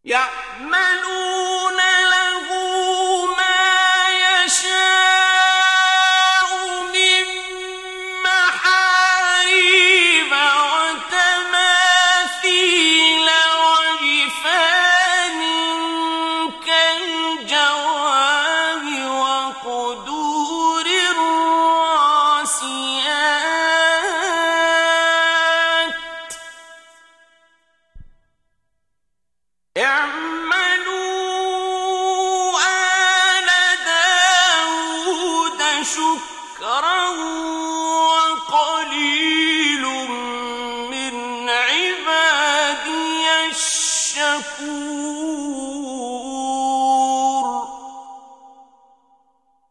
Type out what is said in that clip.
يعملون له ما يشاء من محاريب وتماثيل وجفان كالجواب وقدور الراسيات اعملوا آل داود شكرا وقليل من عبادي الشكور